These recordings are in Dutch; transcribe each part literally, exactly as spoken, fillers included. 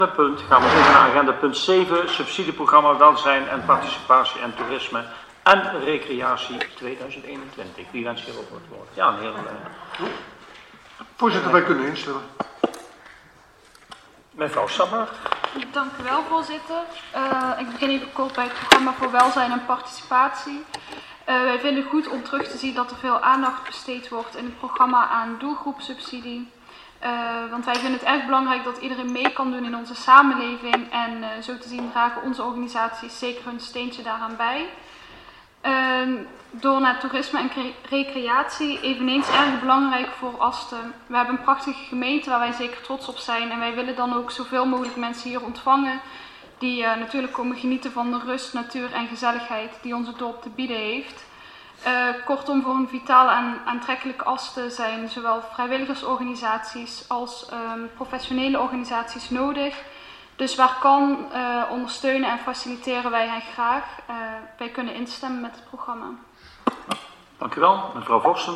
Punt gaan we over naar agenda punt zeven, subsidieprogramma welzijn en participatie en toerisme en recreatie tweeduizend eenentwintig. Wie wens hierover het woord? Ja, een heel... Uh... Voorzitter, wij kunnen instemmen. Mevrouw Sammer. Dank u wel, voorzitter. Uh, ik begin even kort bij het programma voor welzijn en participatie. Uh, wij vinden het goed om terug te zien dat er veel aandacht besteed wordt in het programma aan doelgroepsubsidie. Uh, want wij vinden het erg belangrijk dat iedereen mee kan doen in onze samenleving. En uh, zo te zien dragen onze organisaties zeker hun steentje daaraan bij. Uh, door naar toerisme en recreatie, eveneens erg belangrijk voor Asten. We hebben een prachtige gemeente waar wij zeker trots op zijn. En wij willen dan ook zoveel mogelijk mensen hier ontvangen. Die uh, natuurlijk komen genieten van de rust, natuur en gezelligheid die onze dorp te bieden heeft. Uh, kortom, voor een vitale en aantrekkelijke Asten zijn zowel vrijwilligersorganisaties als um, professionele organisaties nodig. Dus waar kan, uh, ondersteunen en faciliteren wij hen graag. Uh, wij kunnen instemmen met het programma. Dank u wel. Mevrouw Vorsten.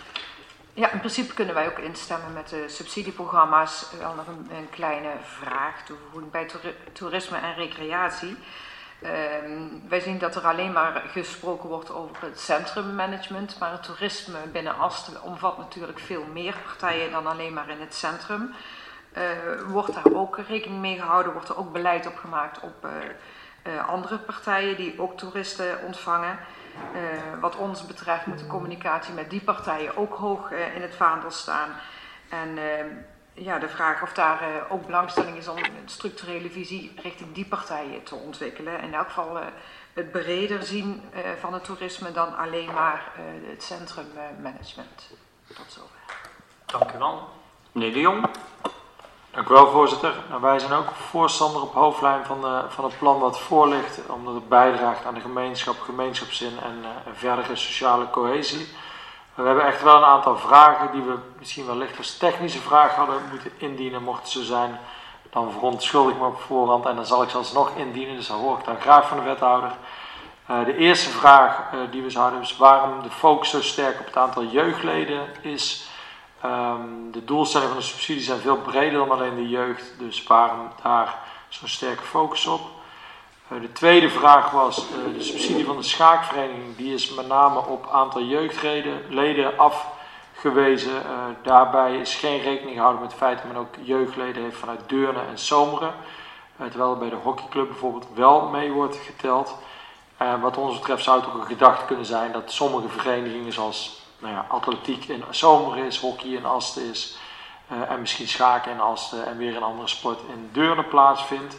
Ja, in principe kunnen wij ook instemmen met de subsidieprogramma's. Wel nog een, een kleine vraag toevoeging bij toerisme en recreatie. Uh, wij zien dat er alleen maar gesproken wordt over het centrummanagement, maar het toerisme binnen Asten omvat natuurlijk veel meer partijen dan alleen maar in het centrum. Uh, wordt daar ook rekening mee gehouden, wordt er ook beleid op gemaakt op uh, uh, andere partijen die ook toeristen ontvangen. Uh, wat ons betreft moet de communicatie met die partijen ook hoog uh, in het vaandel staan. En uh, ja, de vraag of daar uh, ook belangstelling is om een structurele visie richting die partijen te ontwikkelen. In elk geval uh, het breder zien uh, van het toerisme dan alleen maar uh, het centrummanagement. Uh, Tot zover. Dank u wel. Meneer De Jong. Dank u wel, voorzitter. Nou, wij zijn ook voorstander op hoofdlijn van, de, van het plan wat voor ligt, omdat het bijdraagt aan de gemeenschap, gemeenschapszin en uh, verdere sociale cohesie. We hebben echt wel een aantal vragen die we misschien wellicht als technische vraag hadden moeten indienen. Mocht het zo zijn, dan verontschuldig ik me op voorhand en dan zal ik ze alsnog indienen. Dus dat hoor ik dan graag van de wethouder. Uh, de eerste vraag uh, die we zouden is waarom de focus zo sterk op het aantal jeugdleden is. Um, de doelstellingen van de subsidie zijn veel breder dan alleen de jeugd. Dus waarom daar zo'n sterke focus op? Uh, de tweede vraag was uh, de subsidie van de schaakvereniging. Die is met name op aantal jeugdleden afgewezen. Uh, daarbij is geen rekening gehouden met het feit dat men ook jeugdleden heeft vanuit Deurne en Zomeren. Uh, terwijl er bij de hockeyclub bijvoorbeeld wel mee wordt geteld. Uh, wat ons betreft zou het ook een gedachte kunnen zijn dat sommige verenigingen zoals nou ja, atletiek in Zomeren is, hockey in Asten is. Uh, en misschien schaken in Asten en weer een andere sport in Deurne plaatsvindt.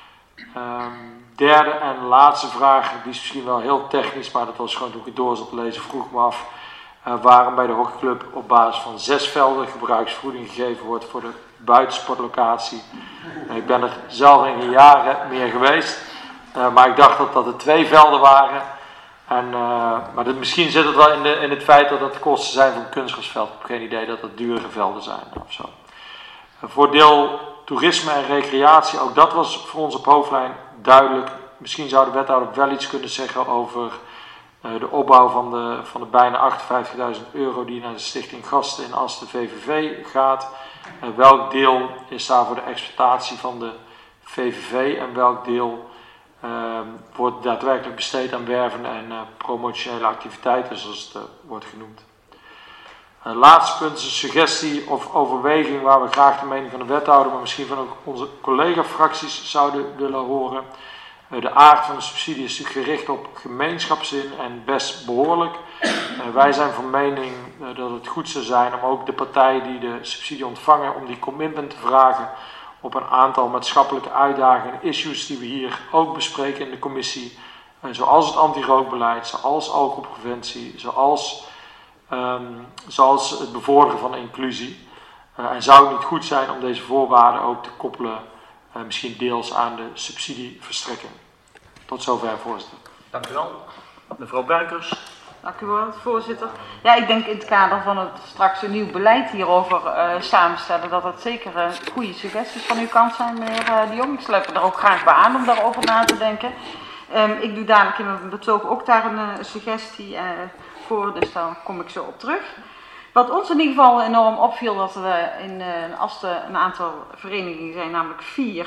Um, derde en laatste vraag, die is misschien wel heel technisch, maar dat was gewoon toen ik het door zat te lezen, vroeg me af uh, waarom bij de hockeyclub op basis van zes velden gebruiksvergoeding gegeven wordt voor de buitensportlocatie. Uh, ik ben er zelf in jaren meer geweest, uh, maar ik dacht dat dat er twee velden waren. En, uh, maar dat, misschien zit het wel in, de, in het feit dat dat de kosten zijn van een kunstgrasveld. Ik heb geen idee dat dat dure velden zijn of zo. Uh, voor deel toerisme en recreatie, ook dat was voor ons op hoofdlijn duidelijk. Misschien zou de wethouder wel iets kunnen zeggen over uh, de opbouw van de, van de bijna achtenvijftigduizend euro die naar de Stichting Gasten in Asten V V V gaat. Uh, welk deel is daar voor de exploitatie van de V V V en welk deel uh, wordt daadwerkelijk besteed aan werven en uh, promotionele activiteiten, zoals het uh, wordt genoemd. Het laatste punt is een suggestie of overweging waar we graag de mening van de wethouder, maar misschien van ook onze collega-fracties zouden willen horen. De aard van de subsidie is natuurlijk gericht op gemeenschapszin en best behoorlijk. Wij zijn van mening dat het goed zou zijn om ook de partijen die de subsidie ontvangen, om die commitment te vragen op een aantal maatschappelijke uitdagingen en issues die we hier ook bespreken in de commissie. Zoals het anti-rookbeleid, zoals alcoholpreventie, zoals... Um, zoals het bevorderen van inclusie. Uh, en zou het niet goed zijn om deze voorwaarden ook te koppelen, uh, misschien deels aan de subsidieverstrekking. Tot zover, voorzitter. Dank u wel. Mevrouw Buikers. Dank u wel, voorzitter. Ja, ik denk in het kader van het straks een nieuw beleid hierover uh, samenstellen, dat dat zeker uh, goede suggesties van uw kant zijn, meneer uh, De Jong. Ik sluit me er ook graag bij aan om daarover na te denken. Um, ik doe dadelijk in mijn betoog ook daar een uh, suggestie uh, voor, dus daar kom ik zo op terug. Wat ons in ieder geval enorm opviel, dat er in uh, Asten een aantal verenigingen zijn, namelijk vier,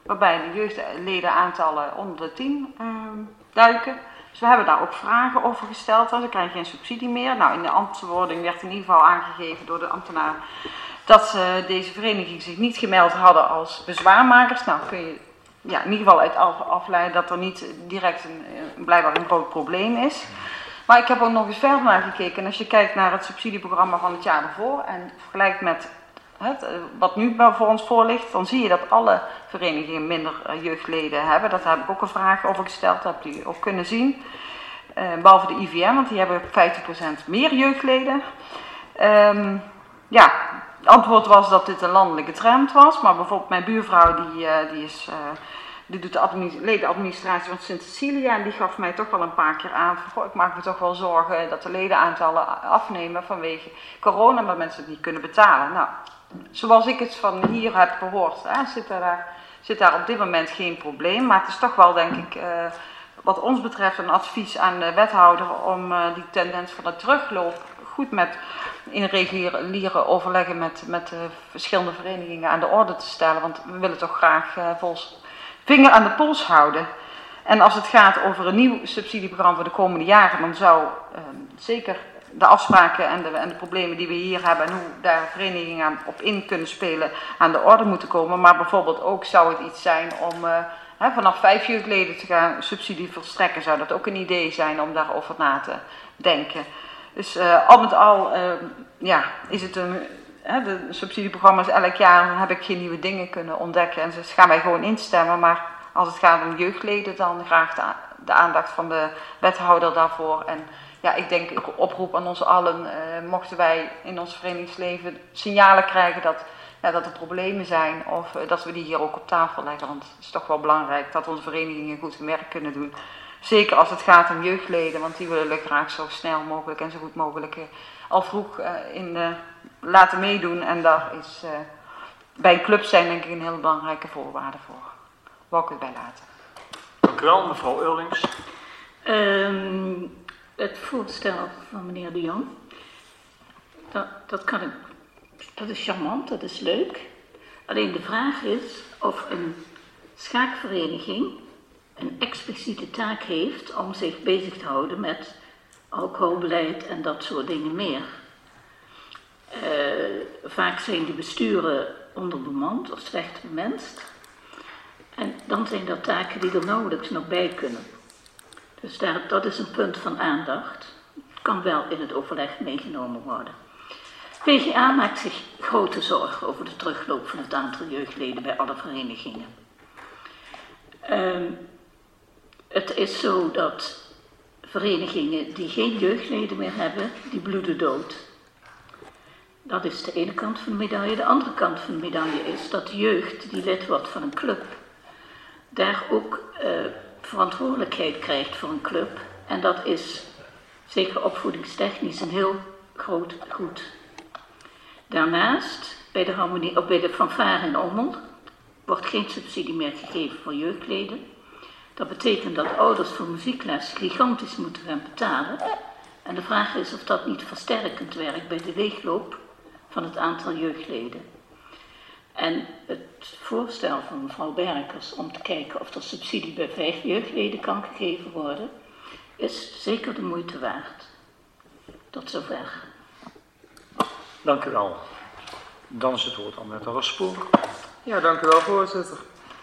waarbij de jeugdledenaantallen onder de tien uh, duiken. Dus we hebben daar ook vragen over gesteld. Dan krijg je geen subsidie meer. Nou, in de ambtswording werd in ieder geval aangegeven door de ambtenaar dat uh, deze vereniging zich niet gemeld hadden als bezwaarmakers. Nou, kun je ja, in ieder geval uit af, afleiden dat er niet direct een, een, blijkbaar een groot probleem is. Maar ik heb ook nog eens verder naar gekeken. En als je kijkt naar het subsidieprogramma van het jaar ervoor en vergelijkt met het, wat nu voor ons voor ligt, dan zie je dat alle verenigingen minder jeugdleden hebben. Dat heb ik ook een vraag over gesteld, dat hebt u ook kunnen zien. Uh, behalve de I V M, want die hebben vijftig procent meer jeugdleden. Um, ja, het antwoord was dat dit een landelijke trend was, maar bijvoorbeeld mijn buurvrouw die, uh, die, is, uh, die doet de administ- ledenadministratie van Sint Cecilia en die gaf mij toch wel een paar keer aan van, goh, ik maak me toch wel zorgen dat de ledenaantallen afnemen vanwege corona, omdat mensen het niet kunnen betalen. Nou, zoals ik het van hier heb gehoord, hè, zit, daar, zit daar op dit moment geen probleem, maar het is toch wel denk ik uh, wat ons betreft een advies aan de wethouder om uh, die tendens van de terugloop goed met in reguliere overleggen met, met de verschillende verenigingen aan de orde te stellen. Want we willen toch graag uh, volgens vinger aan de pols houden. En als het gaat over een nieuw subsidieprogramma voor de komende jaren, dan zou uh, zeker de afspraken en de, en de problemen die we hier hebben en hoe daar verenigingen op in kunnen spelen aan de orde moeten komen. Maar bijvoorbeeld ook zou het iets zijn om uh, hè, vanaf vijf jeugdleden te gaan subsidie verstrekken. Zou dat ook een idee zijn om daarover na te denken. Dus uh, al met al uh, ja, is het een, hè, de subsidieprogramma's elk jaar heb ik geen nieuwe dingen kunnen ontdekken en dus gaan wij gewoon instemmen. Maar als het gaat om jeugdleden dan graag de, de aandacht van de wethouder daarvoor. En ja, ik denk ik oproep aan ons allen, uh, mochten wij in ons verenigingsleven signalen krijgen dat, ja, dat er problemen zijn of uh, dat we die hier ook op tafel leggen. Want het is toch wel belangrijk dat onze verenigingen goed hun werk kunnen doen. Zeker als het gaat om jeugdleden, want die willen graag zo snel mogelijk en zo goed mogelijk uh, al vroeg uh, in uh, laten meedoen. En daar is uh, bij een club zijn denk ik een hele belangrijke voorwaarde voor. Wou ik het bij laten. Dank u wel, mevrouw Eurlings. Um, het voorstel van meneer De Jong, dat, dat, kan ik, dat is charmant, dat is leuk. Alleen de vraag is of een schaakvereniging een expliciete taak heeft om zich bezig te houden met alcoholbeleid en dat soort dingen meer. Uh, vaak zijn die besturen onderbemand of slecht bemenst. En dan zijn dat taken die er nauwelijks nog bij kunnen. Dus daar, dat is een punt van aandacht. Het kan wel in het overleg meegenomen worden. V G A maakt zich grote zorgen over de terugloop van het aantal jeugdleden bij alle verenigingen. Um, Het is zo dat verenigingen die geen jeugdleden meer hebben, die bloeden dood. Dat is de ene kant van de medaille. De andere kant van de medaille is dat de jeugd die lid wordt van een club, daar ook uh, verantwoordelijkheid krijgt voor een club. En dat is zeker opvoedingstechnisch een heel groot goed. Daarnaast, bij de, harmonie, of bij de fanfare in Ommel, wordt geen subsidie meer gegeven voor jeugdleden. Dat betekent dat ouders voor muziekles gigantisch moeten gaan betalen. En de vraag is of dat niet versterkend werkt bij de leegloop van het aantal jeugdleden. En het voorstel van mevrouw Berkers om te kijken of er subsidie bij vijf jeugdleden kan gegeven worden, is zeker de moeite waard. Tot zover. Dank u wel. Dan is het woord aan met de Raspoor. Ja, dank u wel, voorzitter.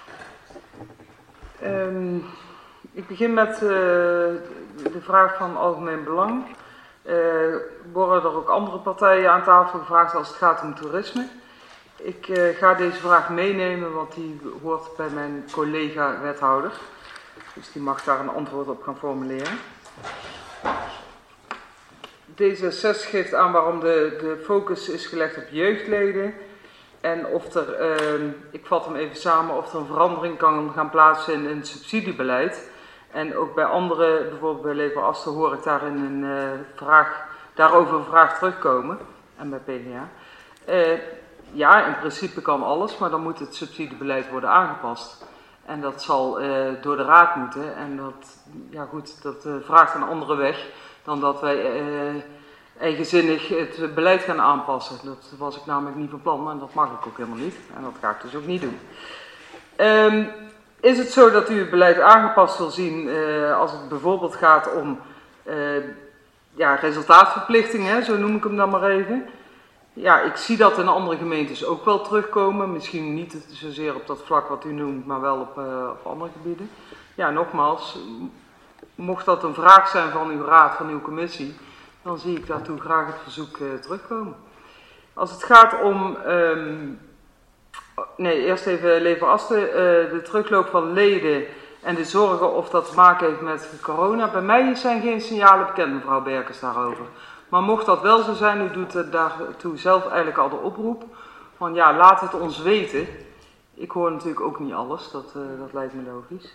Um, ik begin met uh, de vraag van algemeen belang. Uh, worden er ook andere partijen aan tafel gevraagd als het gaat om toerisme? Ik uh, ga deze vraag meenemen, want die hoort bij mijn collega-wethouder. Dus die mag daar een antwoord op gaan formuleren. D zesenzestig geeft aan waarom de, de focus is gelegd op jeugdleden. En of er, uh, ik vat hem even samen, of er een verandering kan gaan plaatsvinden in het subsidiebeleid. En ook bij andere, bijvoorbeeld bij Lever Aster, hoor ik daarin een uh, vraag, daarover een vraag terugkomen. En bij P G A. Uh, ja, in principe kan alles, maar dan moet het subsidiebeleid worden aangepast. En dat zal uh, door de raad moeten. En dat, ja goed, dat uh, vraagt een andere weg dan dat wij uh, eigenzinnig het beleid gaan aanpassen. Dat was ik namelijk niet van plan en dat mag ik ook helemaal niet. En dat ga ik dus ook niet doen. Um, is het zo dat u het beleid aangepast wil zien uh, als het bijvoorbeeld gaat om uh, ja, resultaatverplichtingen, zo noem ik hem dan maar even. Ja, ik zie dat in andere gemeentes ook wel terugkomen. Misschien niet zozeer op dat vlak wat u noemt, maar wel op, uh, op andere gebieden. Ja, nogmaals, mocht dat een vraag zijn van uw raad, van uw commissie, dan zie ik daartoe graag het verzoek uh, terugkomen. Als het gaat om, um, nee, eerst even Leveraste, uh, de terugloop van leden en de zorgen of dat te maken heeft met corona. Bij mij zijn geen signalen bekend, mevrouw Berkens, daarover. Maar mocht dat wel zo zijn, u doet daartoe zelf eigenlijk al de oproep van ja, laat het ons weten. Ik hoor natuurlijk ook niet alles, dat, uh, dat lijkt me logisch.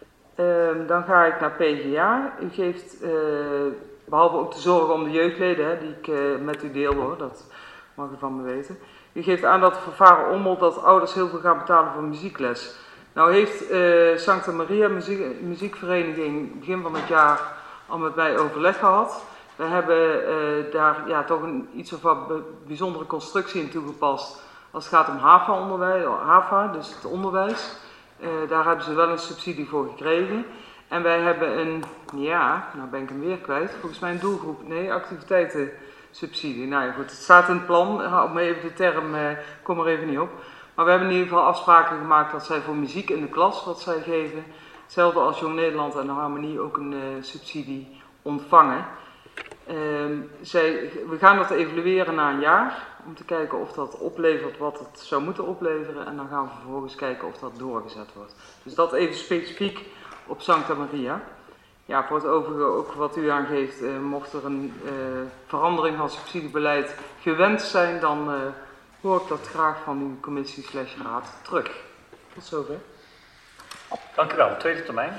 Uh, dan ga ik naar P G A. U geeft, uh, behalve ook de zorgen om de jeugdleden, hè, die ik uh, met u deel hoor, dat mag u van me weten. U geeft aan dat het vervaren ommelt dat ouders heel veel gaan betalen voor muziekles. Nou heeft uh, Sancta Maria muziek, muziekvereniging begin van het jaar al met mij overleg gehad. We hebben uh, daar ja, toch een iets of wat bijzondere constructie in toegepast als het gaat om H A V A-onderwijs, H A V A, dus het onderwijs. Uh, daar hebben ze wel een subsidie voor gekregen. En wij hebben een, ja, nou ben ik hem weer kwijt, volgens mij een doelgroep, nee, activiteitensubsidie. Nou ja, goed, het staat in het plan, houd me even de term, uh, kom er even niet op. Maar we hebben in ieder geval afspraken gemaakt dat zij voor muziek in de klas, wat zij geven, hetzelfde als Jong Nederland en de Harmonie, ook een uh, subsidie ontvangen. Uh, zij, we gaan dat evalueren na een jaar, om te kijken of dat oplevert wat het zou moeten opleveren. En dan gaan we vervolgens kijken of dat doorgezet wordt. Dus dat even specifiek op Sancta Maria. Ja, voor het overige ook wat u aangeeft, uh, mocht er een uh, verandering van subsidiebeleid gewenst zijn, dan uh, hoor ik dat graag van uw commissie slash raad terug. Tot zover. Dank u wel. Tweede termijn.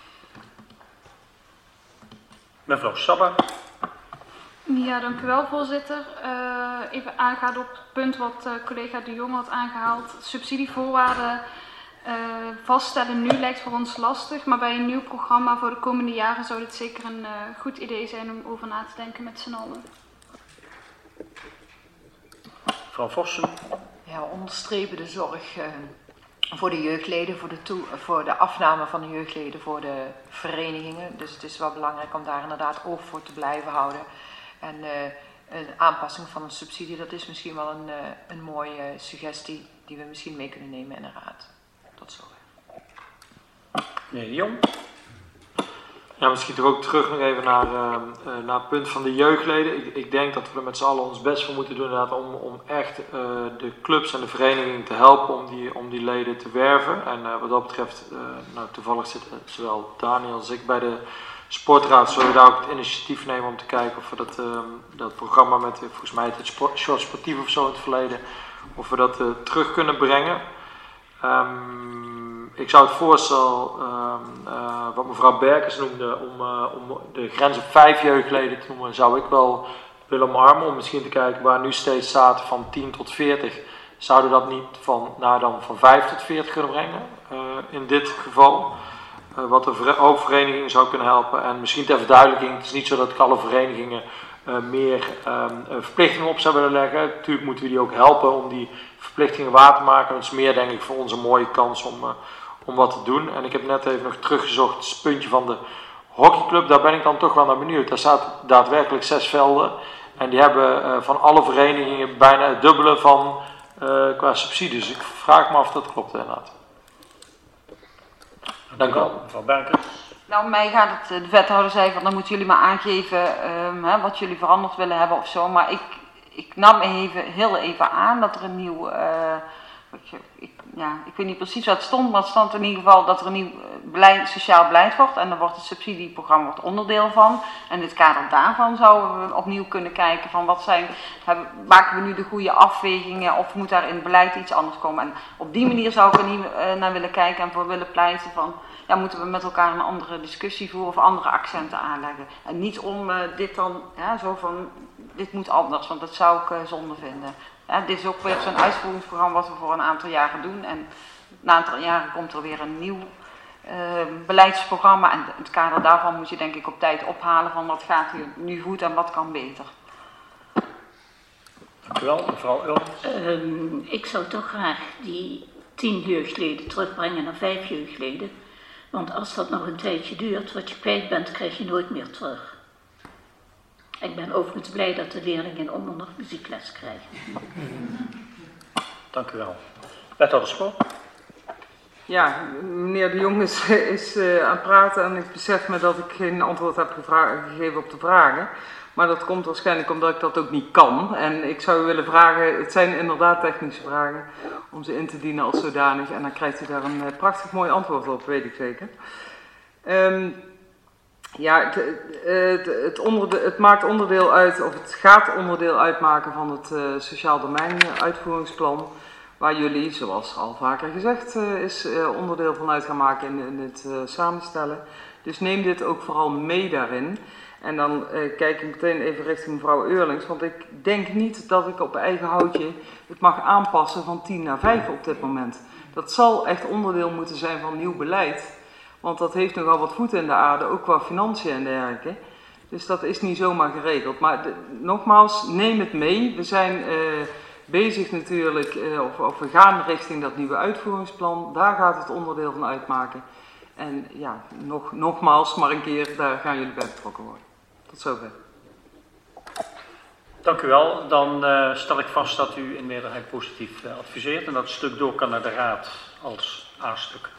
Mevrouw Sabba. Ja, dank u wel, voorzitter. Uh, even aangaan op het punt wat uh, collega De Jong had aangehaald. Subsidievoorwaarden uh, vaststellen nu lijkt voor ons lastig, maar bij een nieuw programma voor de komende jaren zou dit zeker een uh, goed idee zijn om over na te denken met z'n allen. Mevrouw Vossen. Ja, onderstrepen de zorg uh, voor de jeugdleden, voor de, toe, voor de afname van de jeugdleden voor de verenigingen. Dus het is wel belangrijk om daar inderdaad oog voor te blijven houden. En uh, een aanpassing van een subsidie, dat is misschien wel een, uh, een mooie suggestie die we misschien mee kunnen nemen in de raad. Tot zover. Meneer De Jong. Ja, misschien toch ook terug nog even naar, uh, uh, naar het punt van de jeugdleden. Ik, ik denk dat we er met z'n allen ons best voor moeten doen inderdaad om, om echt uh, de clubs en de verenigingen te helpen om die, om die leden te werven. En uh, wat dat betreft, uh, nou, toevallig zitten zowel Daniel als ik bij de Sportraad, zullen we daar ook het initiatief nemen om te kijken of we dat, uh, dat programma met, uh, volgens mij het sport, short sportief of zo in het verleden, of we dat uh, terug kunnen brengen. Um, ik zou het voorstel, um, uh, wat mevrouw Berkens noemde, om, uh, om de grens op vijf jeugdleden te noemen, zou ik wel willen omarmen. Om misschien te kijken waar nu steeds staat van tien tot veertig, zouden we dat niet van, nou dan van vijf tot veertig kunnen brengen, uh, in dit geval. Uh, wat de hoop verenigingen zou kunnen helpen. En misschien ter verduidelijking, het is niet zo dat ik alle verenigingen uh, meer um, verplichtingen op zou willen leggen. Natuurlijk moeten we die ook helpen om die verplichtingen waar te maken. Het is meer denk ik voor ons een mooie kans om, uh, om wat te doen. En ik heb net even nog teruggezocht, het puntje van de hockeyclub, daar ben ik dan toch wel naar benieuwd. Daar staat daadwerkelijk zes velden. En die hebben uh, van alle verenigingen bijna het dubbele van uh, qua subsidies. Ik vraag me af of dat klopt inderdaad. Dank u wel. Mevrouw Berkens. Nou, mij gaat het, de wethouder zei van dan moeten jullie maar aangeven um, hè, wat jullie veranderd willen hebben of zo. Maar ik, ik nam even, heel even aan dat er een nieuw, uh, ik, ik, ja, ik weet niet precies wat het stond, maar het stond in ieder geval dat er een nieuw beleid, sociaal beleid wordt. En daar wordt het subsidieprogramma wordt onderdeel van. En in het kader daarvan zouden we opnieuw kunnen kijken van wat zijn, hebben, maken we nu de goede afwegingen of moet daar in het beleid iets anders komen. En op die manier zou ik er niet uh, naar willen kijken en voor willen pleiten van, ja, moeten we met elkaar een andere discussie voeren of andere accenten aanleggen. En niet om uh, dit dan, ja, zo van, dit moet anders, want dat zou ik uh, zonde vinden. Ja, dit is ook weer zo'n uitvoeringsprogramma wat we voor een aantal jaren doen. En na een aantal jaren komt er weer een nieuw uh, beleidsprogramma. En in het kader daarvan moet je denk ik op tijd ophalen van wat gaat hier nu goed en wat kan beter. Dank u wel, mevrouw Ulm. Um, ik zou toch graag die tien jeugdleden terugbrengen naar vijf jeugdleden. Want als dat nog een tijdje duurt, wat je kwijt bent, krijg je nooit meer terug. Ik ben overigens blij dat de leerlingen in Ommen nog muziekles krijgen. Dank u wel. Wethouder Sport. Ja, meneer De Jong is, is uh, aan het praten en ik besef me dat ik geen antwoord heb gegeven op de vragen. Maar dat komt waarschijnlijk omdat ik dat ook niet kan. En ik zou u willen vragen, het zijn inderdaad technische vragen, om ze in te dienen als zodanig. En dan krijgt u daar een uh, prachtig mooi antwoord op, weet ik zeker. Um, ja, het, het, het, onderde, het maakt onderdeel uit, of het gaat onderdeel uitmaken van het uh, Sociaal Domein uitvoeringsplan. Waar jullie, zoals al vaker gezegd uh, is, uh, onderdeel van uit gaan maken in, in het uh, samenstellen. Dus neem dit ook vooral mee daarin. En dan uh, kijk ik meteen even richting mevrouw Eurlings, want ik denk niet dat ik op eigen houtje het mag aanpassen van tien naar vijf op dit moment. Dat zal echt onderdeel moeten zijn van nieuw beleid, want dat heeft nogal wat voeten in de aarde, ook qua financiën en dergelijke. Dus dat is niet zomaar geregeld. Maar de, nogmaals, neem het mee. We zijn uh, bezig natuurlijk, uh, of, of we gaan richting dat nieuwe uitvoeringsplan. Daar gaat het onderdeel van uitmaken. En ja, nog, nogmaals, maar een keer, daar gaan jullie bij betrokken worden. Tot zover. Dank u wel. Dan uh, stel ik vast dat u in meerderheid positief uh, adviseert en dat het stuk door kan naar de Raad als A-stuk.